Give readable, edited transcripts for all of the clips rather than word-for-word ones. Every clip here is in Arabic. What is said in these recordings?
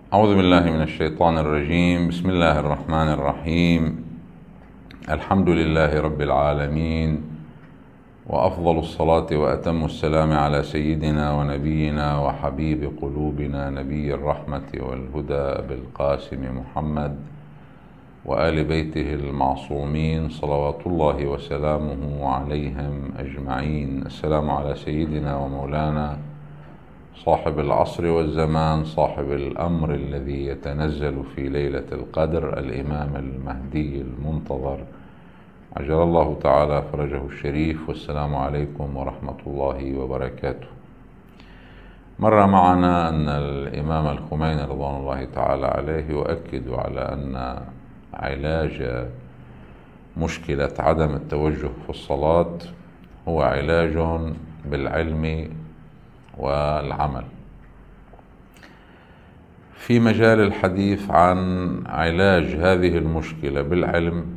أعوذ بالله من الشيطان الرجيم. بسم الله الرحمن الرحيم. الحمد لله رب العالمين، وأفضل الصلاة وأتم السلام على سيدنا ونبينا وحبيب قلوبنا نبي الرحمة والهدى بالقاسم محمد وآل بيته المعصومين صلوات الله وسلامه عليهم أجمعين. السلام على سيدنا ومولانا صاحب العصر والزمان، صاحب الأمر الذي يتنزل في ليلة القدر، الإمام المهدي المنتظر عجل الله تعالى فرجه الشريف. والسلام عليكم ورحمة الله وبركاته. مر معنا أن الإمام الخميني رضوان الله تعالى عليه يؤكد على أن علاج مشكلة عدم التوجه في الصلاة هو علاج بالعلم والعمل. في مجال الحديث عن علاج هذه المشكلة بالعلم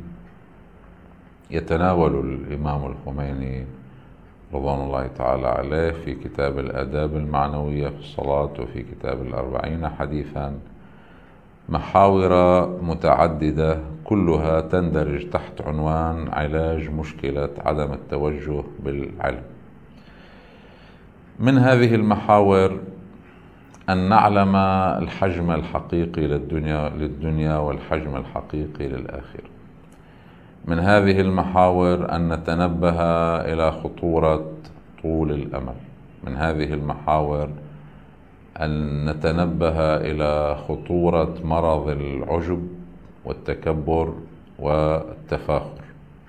يتناول الإمام الخميني رضوان الله تعالى عليه في كتاب الآداب المعنوية في الصلاة وفي كتاب الأربعين حديثا محاور متعددة كلها تندرج تحت عنوان علاج مشكلة عدم التوجه بالعلم. من هذه المحاور أن نعلم الحجم الحقيقي للدنيا والحجم الحقيقي للآخرة. من هذه المحاور أن نتنبه إلى خطورة طول الأمل. من هذه المحاور أن نتنبه إلى خطورة مرض العجب والتكبر والتفاخر.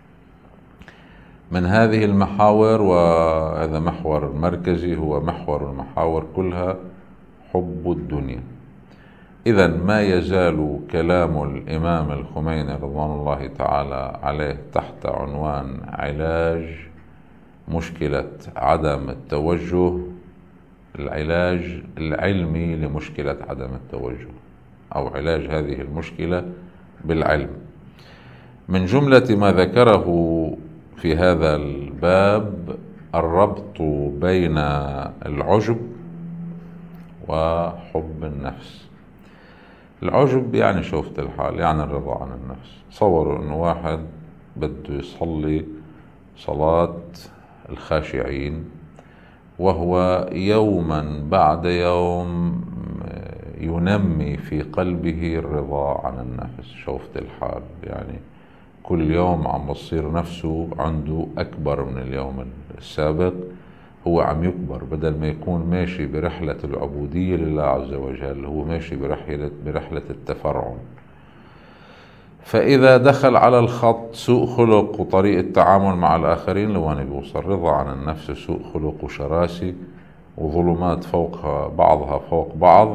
من هذه المحاور، وهذا محور مركزي هو محور المحاور كلها، حب الدنيا. إذن ما يزال كلام الإمام الخميني رضوان الله تعالى عليه تحت عنوان علاج مشكلة عدم التوجه، العلاج العلمي لمشكلة عدم التوجه أو علاج هذه المشكلة بالعلم. من جملة ما ذكره في هذا الباب الربط بين العجب وحب النفس. العجب يعني شوفة الحال، يعني الرضا عن النفس. تصوروا انه واحد بده يصلي صلاة الخاشعين وهو يوما بعد يوم ينمي في قلبه الرضا عن النفس. شوفة الحال يعني كل يوم عم بصير نفسه عنده أكبر من اليوم السابق، هو عم يكبر. بدل ما يكون ماشي برحلة العبودية لله عز وجل، هو ماشي برحلة التفرعن. فإذا دخل على الخط سوء خلق وطريقة تعامل مع الآخرين لوين بيوصل؟ رضا عن النفس، سوء خلق وشراسي وظلمات فوق بعضها فوق بعض،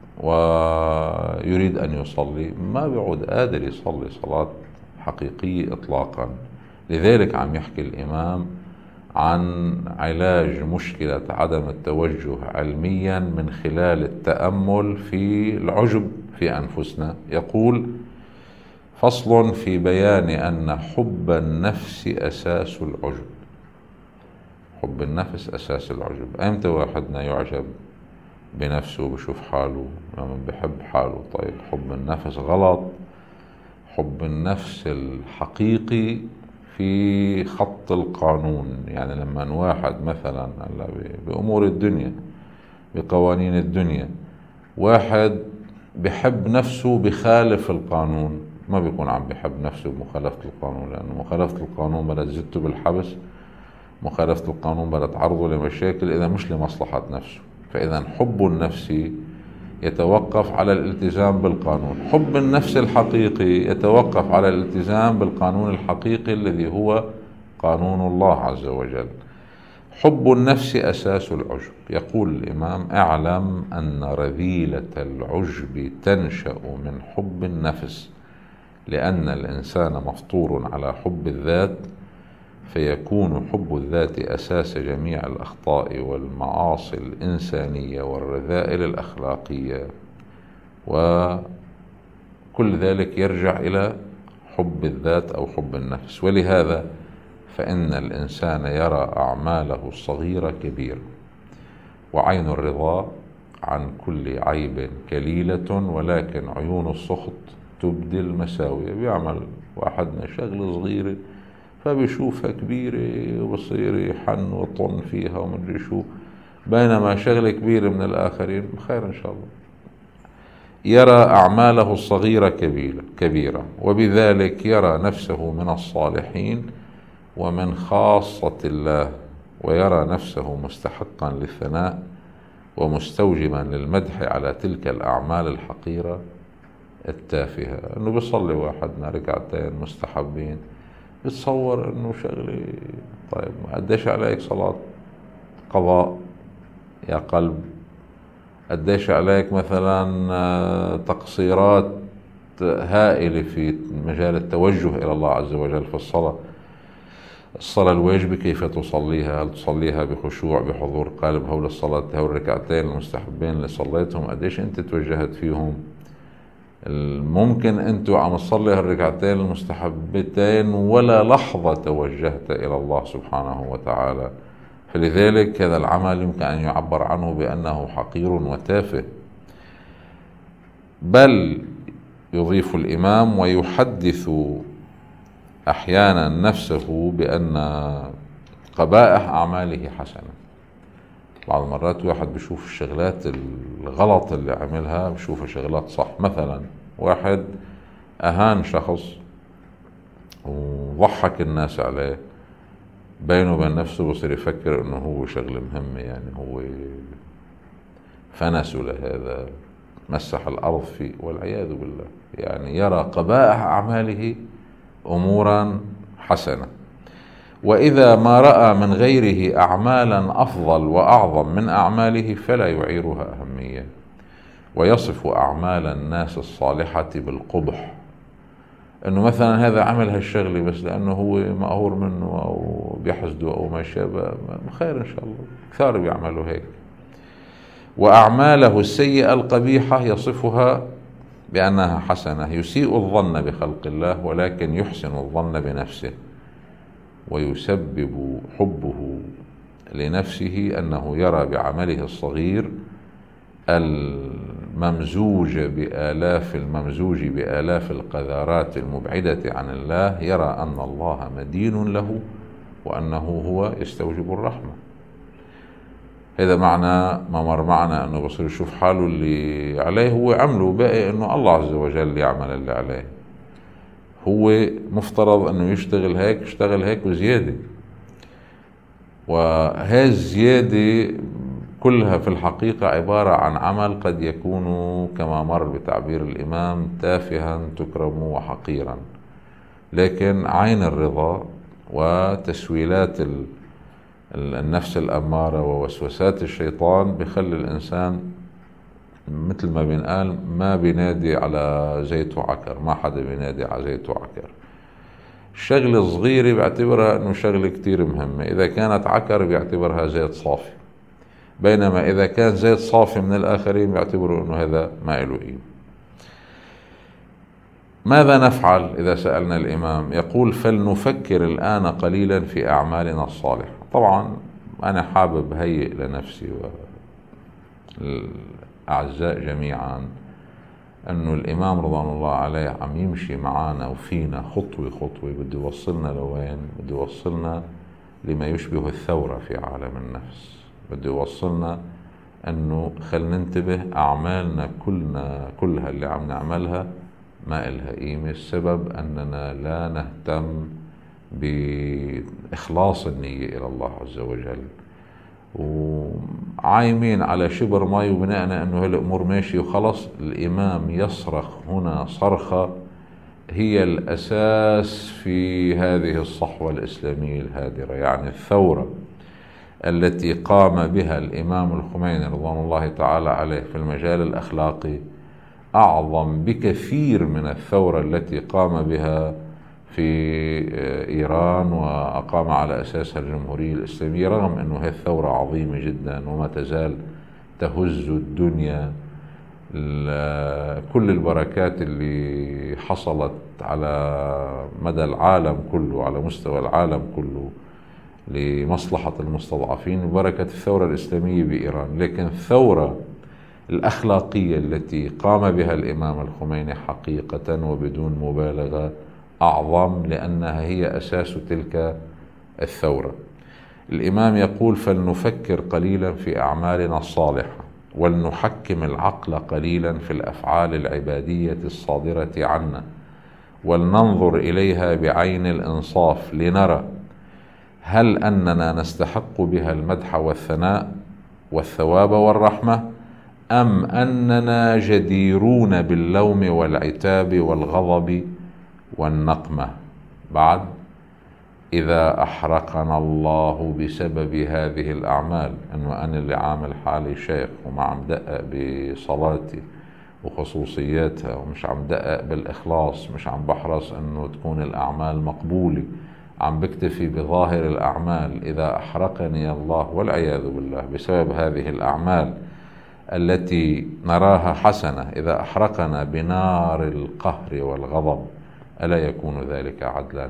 ويريد أن يصلي ما بيعود قادر يصلي صلاة حقيقية إطلاقا. لذلك عم يحكي الإمام عن علاج مشكلة عدم التوجه علميا من خلال التأمل في العجب في أنفسنا. يقول: فصل في بيان أن حب النفس أساس العجب. حب النفس أساس العجب. أمتى واحدنا يعجب بنفسه بشوف حاله لما بحب حاله؟ طيب حب النفس غلط. حب النفس الحقيقي في خط القانون. يعني لما واحد مثلا بأمور الدنيا بقوانين الدنيا واحد بحب نفسه بخالف القانون، ما بيكون عم بحب نفسه بمخالفة القانون، لأنه مخالفة القانون بدها تزته بالحبس، مخالفة القانون بدها تعرضه لمشاكل إذا مش لمصلحة نفسه. فإذا حب النفس يتوقف على الالتزام بالقانون. حب النفس الحقيقي يتوقف على الالتزام بالقانون الحقيقي الذي هو قانون الله عز وجل. حب النفس أساس العجب. يقول الإمام: اعلم أن رذيلة العجب تنشأ من حب النفس، لأن الإنسان مفطور على حب الذات، فيكون حب الذات أساس جميع الأخطاء والمعاصي الإنسانية والرذائل الأخلاقية، وكل ذلك يرجع إلى حب الذات أو حب النفس. ولهذا فإن الإنسان يرى أعماله الصغيرة كبيرة، وعين الرضا عن كل عيب كليلة، ولكن عيون السخط تبدي المساوية. بيعمل واحدنا شغلة صغيرة فبيشوفها كبيرة وبصير يحن وطن فيها ومدري شو، بينما شغلة كبيرة من الآخرين بخير إن شاء الله. يرى أعماله الصغيرة كبيرة، وبذلك يرى نفسه من الصالحين ومن خاصة الله، ويرى نفسه مستحقا للثناء ومستوجبا للمدح على تلك الأعمال الحقيرة التافهة. أنه بيصلي واحدنا ركعتين مستحبين، بتصور أنه شغلي طيب قديش عليك صلاة قضاء يا قلب؟ قديش عليك مثلا تقصيرات هائلة في مجال التوجه إلى الله عز وجل في الصلاة الواجبة كيف تصليها؟ هل تصليها بخشوع بحضور قلب؟ هول الصلاة هول الركعتين المستحبين اللي صليتهم قديش أنت توجهت فيهم؟ ممكن أنتوا عم تصلي هالركعتين المستحبتين ولا لحظة توجهت إلى الله سبحانه وتعالى، فلذلك هذا العمل يمكن أن يعبر عنه بأنه حقير وتافه. بل يضيف الإمام ويحدث أحيانا نفسه بأن قبائح أعماله حسنة. بعض المرات واحد بيشوف الشغلات الغلط اللي عملها بيشوفها شغلات صح. مثلا واحد أهان شخص وضحك الناس عليه، بينه وبين نفسه بصير يفكر انه هو شغله مهمة، يعني هو فنس لهذا مسح الأرض فيه والعياذ بالله. يعني يرى قبائح أعماله أمورا حسنة. وإذا ما رأى من غيره أعمالا أفضل وأعظم من أعماله فلا يعيرها أهمية، ويصف أعمال الناس الصالحة بالقبح. انه مثلا هذا عمل هالشغله بس لانه هو مقهور منه او بيحسده او ما شابه، خير ان شاء الله، كثار بيعملوا هيك. واعماله السيئه القبيحه يصفها بانها حسنه، يسيء الظن بخلق الله ولكن يحسن الظن بنفسه، ويسبب حبه لنفسه انه يرى بعمله الصغير الممزوج بآلاف القذارات المبعدة عن الله، يرى أن الله مدين له وأنه هو يستوجب الرحمة. هذا معنى ما مر معنا أنه بصير يشوف حاله اللي عليه هو عمله، باقي أنه الله عز وجل يعمل اللي عليه. هو مفترض أنه يشتغل هيك وزيادة، وهذه الزيادة كلها في الحقيقة عبارة عن عمل قد يكون كما مر بتعبير الإمام تافها تكرم وحقيرا، لكن عين الرضا وتسويلات النفس الأمارة ووسوسات الشيطان بخلي الإنسان مثل ما بنقال ما بينادي على زيت وعكر، ما حدا بينادي على زيت وعكر. الشغلة صغيرة بيعتبرها أنه شغلة كتير مهمة، إذا كانت عكر بيعتبرها زيت صافي، بينما إذا كان زيت صافي من الآخرين بيعتبروا أنه هذا ما له قيمة. ماذا نفعل إذا سألنا الإمام؟ يقول فلنفكر الآن قليلا في أعمالنا الصالحة. طبعا أنا حابب هيئ لنفسي والأعزاء جميعا أنه الإمام رضوان الله عليه عم يمشي معانا وفينا خطوة خطوة، بده يوصلنا لوين؟ بده يوصلنا لما يشبه الثورة في عالم النفس، بده يوصلنا أنه خلينا ننتبه أعمالنا كلها اللي عم نعملها ما إلها قيمة، السبب أننا لا نهتم بإخلاص النية إلى الله عز وجل، وعايمين على شبر مي وبناءنا أنه هالأمور ماشية وخلص. الإمام يصرخ هنا صرخة هي الأساس في هذه الصحوة الإسلامية الهادرة، يعني الثورة التي قام بها الإمام الخميني رضوان الله تعالى عليه في المجال الأخلاقي أعظم بكثير من الثورة التي قام بها في إيران وأقام على أساسها الجمهورية الإسلامية، رغم أنه هذه الثورة عظيمة جدا وما تزال تهز الدنيا. كل البركات اللي حصلت على مدى العالم كله، على مستوى العالم كله، لمصلحة المستضعفين بركة الثورة الإسلامية بإيران. لكن الثورة الأخلاقية التي قام بها الإمام الخميني حقيقة وبدون مبالغة أعظم، لأنها هي أساس تلك الثورة. الإمام يقول: فلنفكر قليلا في أعمالنا الصالحة، ولنحكم العقل قليلا في الأفعال العبادية الصادرة عنا، ولننظر إليها بعين الإنصاف لنرى هل أننا نستحق بها المدح والثناء والثواب والرحمة، أم أننا جديرون باللوم والعتاب والغضب والنقمة. بعد: إذا أحرقنا الله بسبب هذه الأعمال، إنه أنا اللي عامل حالي شيخ وما عم دقق بصلاتي وخصوصياتها، ومش عم دقق بالإخلاص، مش عم بحرص إنه تكون الأعمال مقبولة، عم بكتفي بظاهر الأعمال. إذا أحرقني الله والعياذ بالله بسبب هذه الأعمال التي نراها حسنة، إذا أحرقنا بنار القهر والغضب، ألا يكون ذلك عدلا؟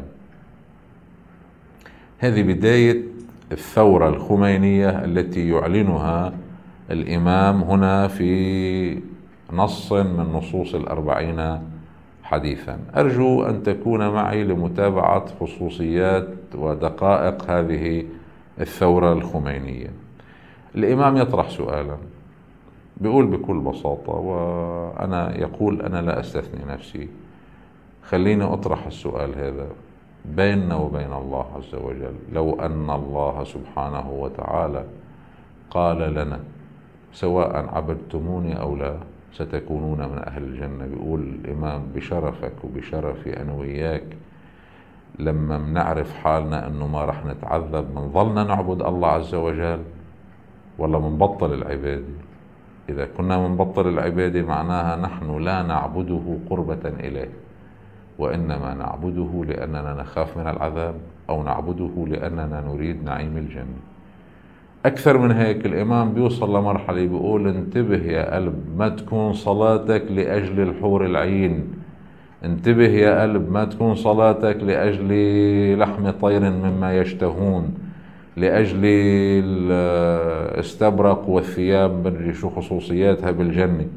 هذه بداية الثورة الخمينية التي يعلنها الإمام هنا في نص من نصوص الأربعين حديثا. أرجو أن تكون معي لمتابعة خصوصيات ودقائق هذه الثورة الخمينية. الإمام يطرح سؤالا، بيقول بكل بساطة، وأنا يقول أنا لا أستثني نفسي، خليني أطرح السؤال هذا بيننا وبين الله عز وجل: لو أن الله سبحانه وتعالى قال لنا سواء عبدتموني أو لا ستكونون من أهل الجنة، بيقول الإمام بشرفك وبشرفي أنا وياك، لما منعرف حالنا أنه ما رح نتعذب منظلنا نعبد الله عز وجل ولا منبطل العبادة؟ إذا كنا منبطل العبادة معناها نحن لا نعبده قربة إليه، وإنما نعبده لأننا نخاف من العذاب، أو نعبده لأننا نريد نعيم الجنة. أكثر من هيك الإمام بيوصل لمرحلة بيقول: انتبه يا قلب، ما تكون صلاتك لأجل الحور العين، انتبه يا قلب، ما تكون صلاتك لأجل لحم طير مما يشتهون، لأجل الاستبرق والثياب من شو خصوصياتها بالجنة.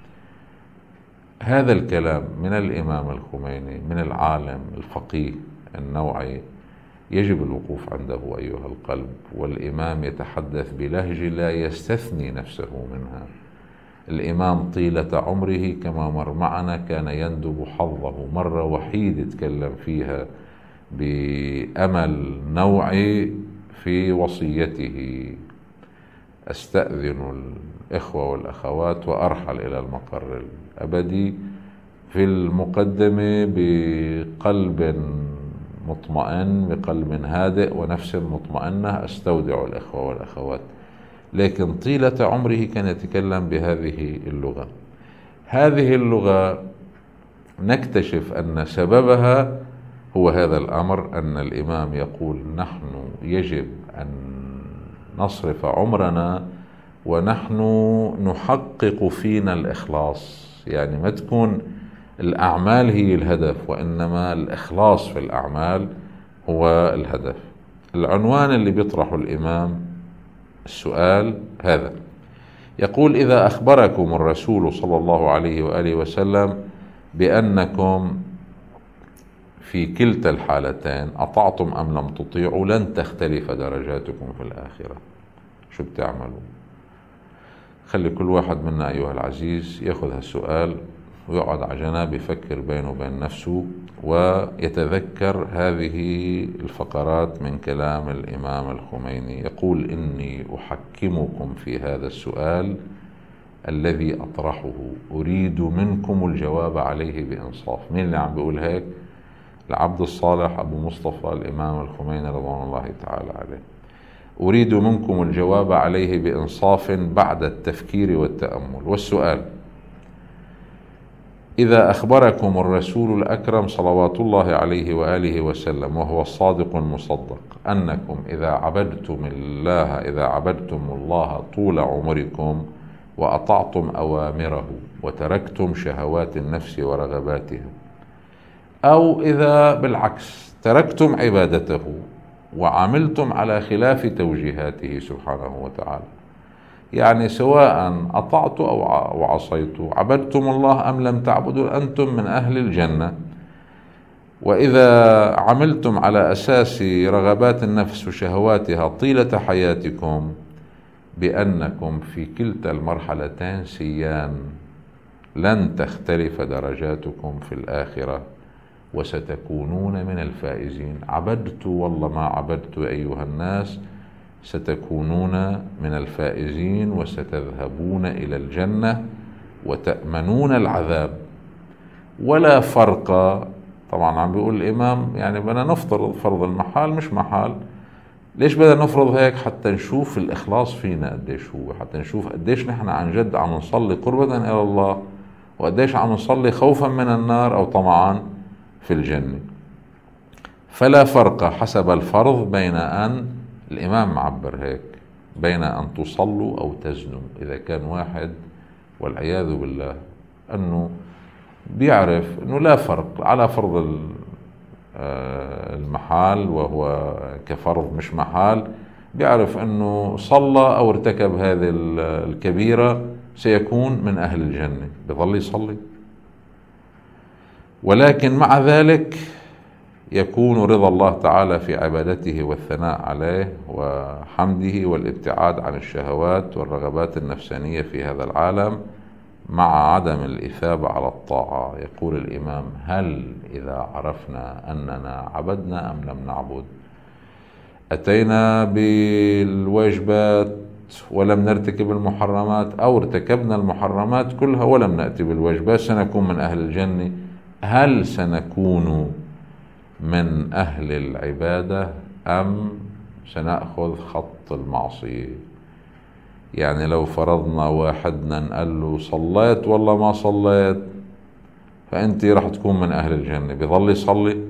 هذا الكلام من الإمام الخميني، من العالم الفقيه النوعي، يجب الوقوف عنده أيها القلب. والإمام يتحدث بلهجة لا يستثني نفسه منها. الإمام طيلة عمره كما مر معنا كان يندب حظه، مرة وحيدة تكلم فيها بأمل نوعي في وصيته: أستأذن الإخوة والأخوات وأرحل إلى المقر الأبدي، في المقدمة بقلب مطمئن، بقلب هادئ ونفس مطمئنة، أستودع الإخوة والأخوات. لكن طيلة عمره كان يتكلم بهذه اللغة. هذه اللغة نكتشف أن سببها هو هذا الأمر، أن الإمام يقول: نحن يجب أن نصرف عمرنا ونحن نحقق فينا الإخلاص، يعني ما تكون الأعمال هي الهدف، وإنما الإخلاص في الأعمال هو الهدف. العنوان اللي بيطرحه الإمام السؤال هذا، يقول: إذا أخبركم الرسول صلى الله عليه وآله وسلم بأنكم في كلتا الحالتين أطعتم أم لم تطيعوا لن تختلف درجاتكم في الآخرة، شو بتعملوا؟ خلي كل واحد منا أيها العزيز يأخذ هالسؤال ويقعد على جنب يفكر بينه وبين نفسه، ويتذكر هذه الفقرات من كلام الإمام الخميني. يقول: إني أحكمكم في هذا السؤال الذي أطرحه، أريد منكم الجواب عليه بإنصاف. مين اللي عم بيقول هيك؟ العبد الصالح أبو مصطفى الإمام الخميني رضوان الله تعالى عليه. أريد منكم الجواب عليه بإنصاف بعد التفكير والتأمل. والسؤال: إذا أخبركم الرسول الأكرم صلوات الله عليه وآله وسلم وهو الصادق المصدق أنكم إذا عبدتم الله طول عمركم وأطعتم أوامره وتركتم شهوات النفس ورغباتها، أو إذا بالعكس تركتم عبادته وعملتم على خلاف توجيهاته سبحانه وتعالى، يعني سواء أطعت أو عصيت، عبدتم الله أم لم تعبدوا، أنتم من أهل الجنة. وإذا عملتم على أساس رغبات النفس وشهواتها طيلة حياتكم بأنكم في كلتا المرحلتين سيان، لن تختلف درجاتكم في الآخرة وستكونون من الفائزين. عبدت والله ما عبدت أيها الناس، ستكونون من الفائزين وستذهبون إلى الجنة وتأمنون العذاب. ولا فرق. طبعا عم بيقول الإمام يعني بدنا نفترض فرض المحال مش محال. ليش بدنا نفرض هيك؟ حتى نشوف الإخلاص فينا قديش هو، حتى نشوف قديش نحن عن جد عم نصلي قربة إلى الله، وقديش عم نصلي خوفا من النار أو طمعا في الجنة. فلا فرق حسب الفرض بين أن، الإمام معبر هيك، بين أن تصلوا أو تزنوا. إذا كان واحد والعياذ بالله أنه بيعرف أنه لا فرق على فرض المحال، وهو كفرض مش محال، بيعرف أنه صلى أو ارتكب هذه الكبيرة سيكون من أهل الجنة، بظل يصلي. ولكن مع ذلك يكون رضا الله تعالى في عبادته والثناء عليه وحمده والابتعاد عن الشهوات والرغبات النفسانية في هذا العالم، مع عدم الإثابة على الطاعة. يقول الإمام: هل إذا عرفنا أننا عبدنا أم لم نعبد، أتينا بالواجبات ولم نرتكب المحرمات، أو ارتكبنا المحرمات كلها ولم نأتي بالواجبات، سنكون من أهل الجنة؟ هل سنكون من أهل العبادة أم سنأخذ خط المعصية؟ يعني لو فرضنا واحدنا نقال له صليت والله ما صليت، فأنت رح تكون من أهل الجنة، بيظل يصلي؟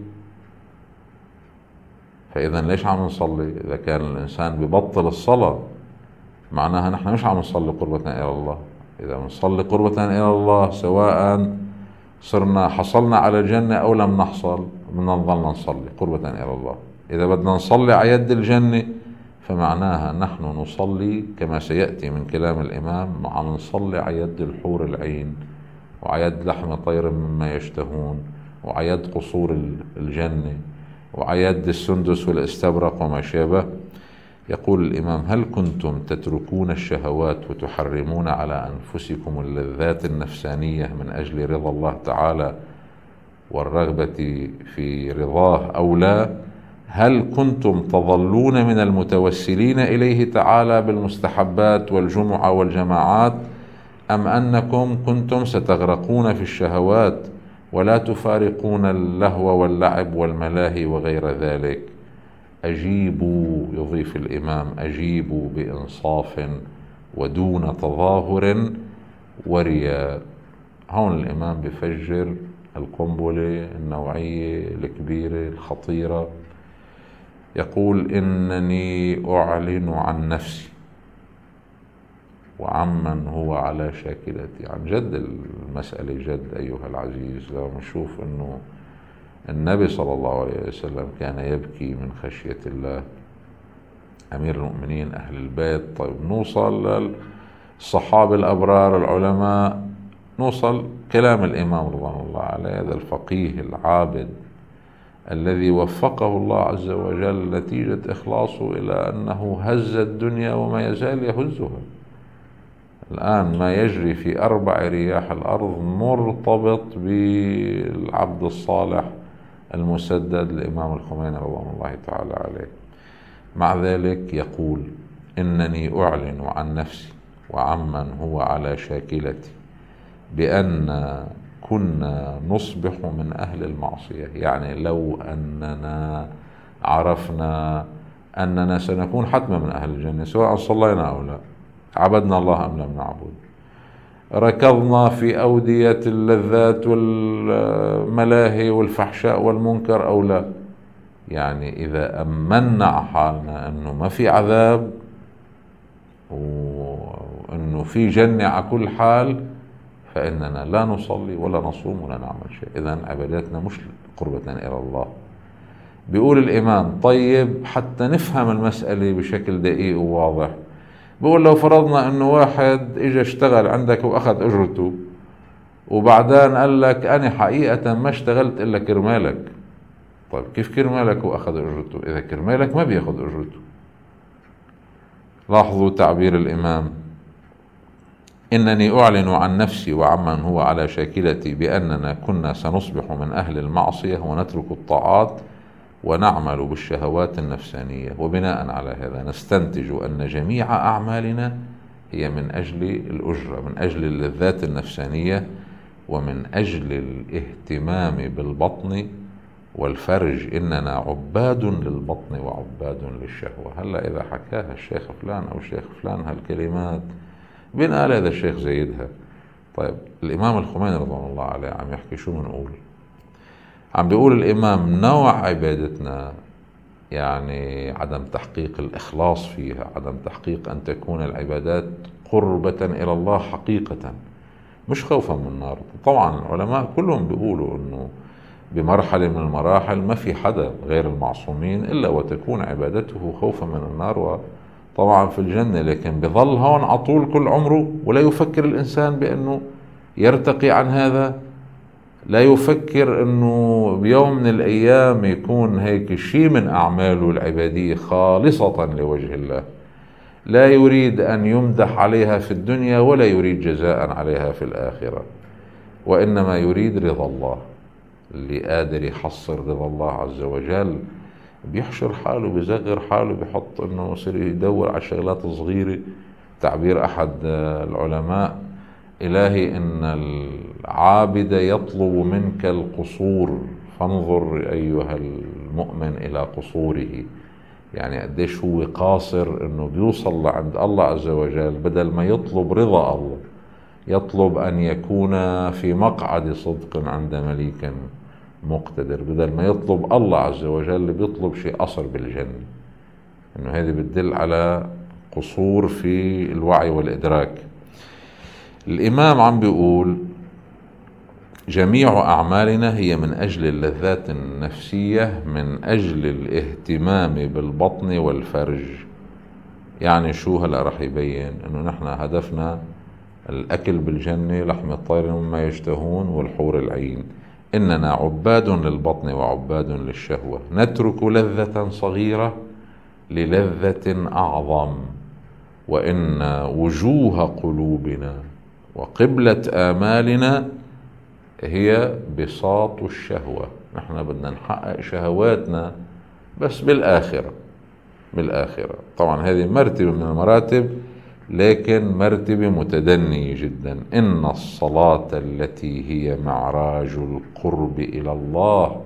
فإذا ليش عم نصلي؟ إذا كان الإنسان ببطل الصلاة معناها نحن مش عم نصلي قربة إلى الله. إذا نصلي قربة إلى الله سواء صرنا حصلنا على الجنة أو لم نحصل، بدنا نظل نصلي قربة إلى الله. إذا بدنا نصلي على يد الجنة فمعناها نحن نصلي كما سيأتي من كلام الإمام، عم نصلي على يد الحور العين، وعلى يد لحم طير مما يشتهون، وعلى يد قصور الجنة، وعلى يد السندس والاستبرق وما شابه. يقول الإمام: هل كنتم تتركون الشهوات وتحرمون على أنفسكم اللذات النفسانية من أجل رضا الله تعالى والرغبة في رضاه أو لا؟ هل كنتم تظلون من المتوسلين إليه تعالى بالمستحبات والجمعة والجماعات، أم أنكم كنتم ستغرقون في الشهوات ولا تفارقون اللهو واللعب والملاهي وغير ذلك؟ أجيبوا، يضيف الإمام: أجيبوا بإنصاف ودون تظاهر ورياء. هون الإمام بفجر القنبلة النوعية الكبيرة الخطيرة. يقول: إنني أعلن عن نفسي وعمن هو على شاكلتي. عن جد المسألة جد أيها العزيز. لو نشوف أنه النبي صلى الله عليه وسلم كان يبكي من خشية الله، أمير المؤمنين، أهل البيت. طيب نوصل للصحابة الأبرار العلماء، نوصل كلام الإمام رضوان الله عليه، هذا الفقيه العابد الذي وفقه الله عز وجل نتيجة إخلاصه إلى أنه هز الدنيا وما يزال يهزها. الآن ما يجري في 4 رياح الأرض مرتبط بالعبد الصالح المسدد الإمام الخميني رضوان الله تعالى عليه. مع ذلك يقول: إنني أعلن عن نفسي وعمن هو على شاكلتي بأن كنا نصبح من أهل المعصية. يعني لو أننا عرفنا أننا سنكون حتما من أهل الجنة سواء صلينا أو لا، عبدنا الله أم لم نعبد، ركضنا في أودية اللذات والملاهي والفحشاء والمنكر أو لا. يعني إذا أمنا على حالنا أنه ما في عذاب وأنه في جنة على كل حال، فإننا لا نصلي ولا نصوم ولا نعمل شيء. إذن عباداتنا مش قربة إلى الله. بيقول الإمام: طيب حتى نفهم المسألة بشكل دقيق وواضح، بقول لو فرضنا انه واحد اجى اشتغل عندك واخذ اجرته، وبعدين قال لك انا حقيقة ما اشتغلت الا كرمالك. طيب كيف كرمالك واخذ اجرته؟ اذا كرمالك ما بياخذ اجرته. لاحظوا تعبير الامام: إنني أعلن عن نفسي وعمن هو على شاكلتي بأننا كنا سنصبح من أهل المعصية ونترك الطاعات ونعمل بالشهوات النفسانية، وبناء على هذا نستنتج أن جميع أعمالنا هي من أجل الأجرة، من أجل اللذات النفسانية، ومن أجل الاهتمام بالبطن والفرج. إننا عباد للبطن وعباد للشهوة. هلا إذا حكاها الشيخ فلان أو الشيخ فلان هالكلمات بنقال هذا الشيخ زيدها. طيب الإمام الخميني رضوان الله عليه عم يحكي شو بنقول؟ عم بيقول الإمام نوع عبادتنا يعني عدم تحقيق الإخلاص فيها، عدم تحقيق أن تكون العبادات قربة إلى الله حقيقة، مش خوفا من النار. طبعا العلماء كلهم بيقولوا أنه بمرحلة من المراحل ما في حدا غير المعصومين إلا وتكون عبادته خوفا من النار طبعا في الجنة، لكن بظل هون عطول كل عمره ولا يفكر الإنسان بأنه يرتقي عن هذا. لا يفكر أنه بيوم من الأيام يكون هيك شيء من أعماله العبادية خالصة لوجه الله، لا يريد أن يمدح عليها في الدنيا ولا يريد جزاء عليها في الآخرة، وإنما يريد رضا الله. اللي قادر يحصل رضا الله عز وجل بيحشر حاله، بيصغر حاله، بيحط انه يصير يدور على الشغلات الصغيرة. تعبير احد العلماء: الهي ان العابد يطلب منك القصور فانظر ايها المؤمن الى قصوره. يعني قديش هو قاصر انه بيوصل لعند الله عز وجل، بدل ما يطلب رضا الله يطلب ان يكون في مقعد صدق عند مليك مقتدر. بدل ما يطلب الله عز وجل بيطلب شيء قصر بالجنة. انه هذه بتدل على قصور في الوعي والإدراك. الإمام عم بيقول جميع أعمالنا هي من أجل اللذات النفسية، من أجل الاهتمام بالبطن والفرج. يعني شو هلأ رح يبين انه نحن هدفنا الأكل بالجنة، لحم الطير مما يشتهون والحور العين. إننا عباد للبطن وعباد للشهوة، نترك لذة صغيرة للذة أعظم، وإن وجوه قلوبنا وقبلة آمالنا هي بساط الشهوة. نحن بدنا نحقق شهواتنا بس بالآخرة. طبعا هذه مرتبة من المراتب، لكن مرتبة متدنية جدا. إن الصلاة التي هي معراج القرب إلى الله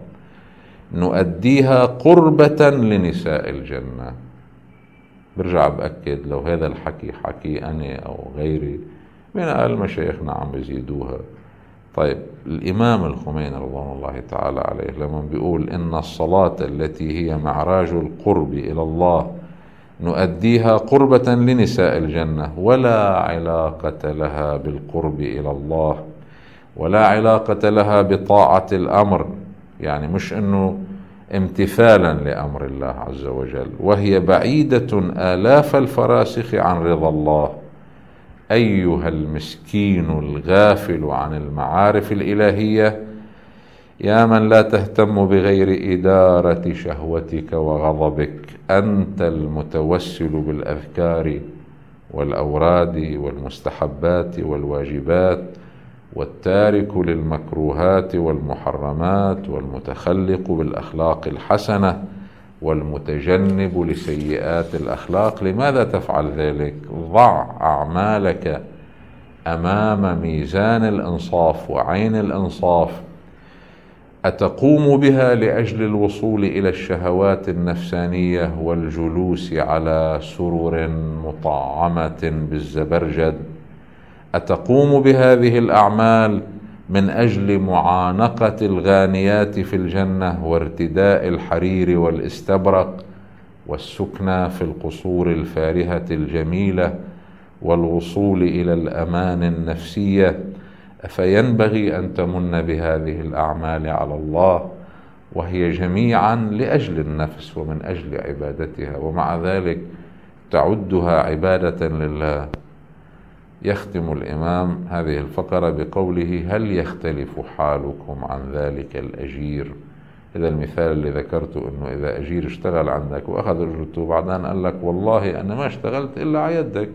نؤديها قربة لنساء الجنة. برجع بأكد لو هذا الحكي حكي أنا أو غيري من المشايخنا عم بيزيدوها. طيب الإمام الخميني رضوان الله تعالى عليه لما بيقول إن الصلاة التي هي معراج القرب إلى الله نؤديها قربة لنساء الجنة، ولا علاقة لها بالقرب إلى الله، ولا علاقة لها بطاعة الأمر، يعني مش أنه امتثالا لأمر الله عز وجل، وهي بعيدة آلاف الفراسخ عن رضا الله. أيها المسكين الغافل عن المعارف الإلهية، يا من لا تهتم بغير إدارة شهوتك وغضبك، أنت المتوسل بالأذكار والأوراد والمستحبات والواجبات، والتارك للمكروهات والمحرمات، والمتخلق بالأخلاق الحسنة، والمتجنب لسيئات الأخلاق. لماذا تفعل ذلك؟ ضع أعمالك أمام ميزان الإنصاف وعين الإنصاف. أتقوم بها لأجل الوصول إلى الشهوات النفسانية والجلوس على سرر مطعمة بالزبرجد؟ أتقوم بهذه الأعمال من أجل معانقة الغانيات في الجنة وارتداء الحرير والاستبرق والسكنى في القصور الفارهة الجميلة والوصول إلى الأمان النفسية؟ فينبغي أن تمن بهذه الأعمال على الله، وهي جميعا لأجل النفس ومن أجل عبادتها، ومع ذلك تعدها عبادة لله. يختم الإمام هذه الفقرة بقوله: هل يختلف حالكم عن ذلك الأجير؟ إذا المثال اللي ذكرته أنه إذا أجير اشتغل عندك وأخذ أجرته وبعدين قال لك والله أنا ما اشتغلت إلا على يدك،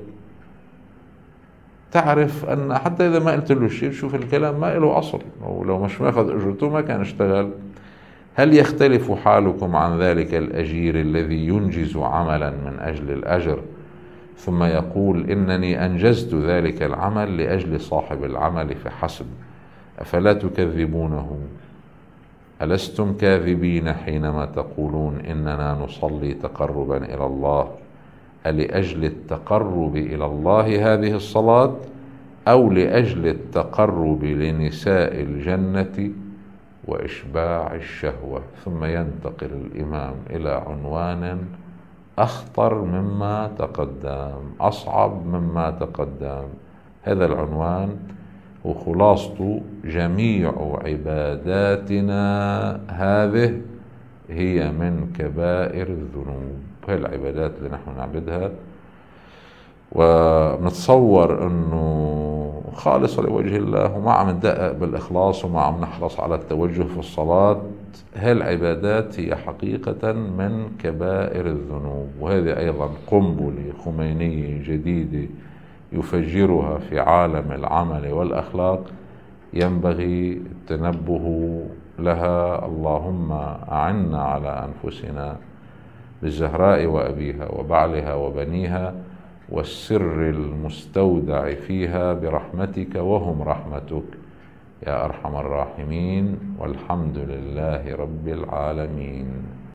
تعرف أن حتى إذا ما قلت له شيء شوف الكلام ما له أصل، ولو مش ماخذ أجرته ما كان اشتغل. هل يختلف حالكم عن ذلك الأجير الذي ينجز عملا من أجل الأجر ثم يقول إنني أنجزت ذلك العمل لأجل صاحب العمل فحسب، أفلا تكذبونه؟ ألستم كاذبين حينما تقولون إننا نصلي تقربا إلى الله؟ ألأجل التقرب إلى الله هذه الصلاة أو لأجل التقرب لنساء الجنة وإشباع الشهوة؟ ثم ينتقل الإمام إلى عنوان أخطر مما تقدم، أصعب مما تقدم. هذا العنوان وخلاصته: جميع عباداتنا هذه هي من كبائر الذنوب. هي العبادات اللي نحن نعبدها ونتصور أنه خالصة لوجه الله وما عم ندقق بالإخلاص وما عم نحرص على التوجه في الصلاة، هاي العبادات هي حقيقة من كبائر الذنوب. وهذه أيضا قنبلة خمينية جديدة يفجرها في عالم العمل والأخلاق ينبغي التنبه لها. اللهم أعنا على أنفسنا بالزهراء وأبيها وبعلها وبنيها والسر المستودع فيها برحمتك وهم رحمتك يا أرحم الراحمين، والحمد لله رب العالمين.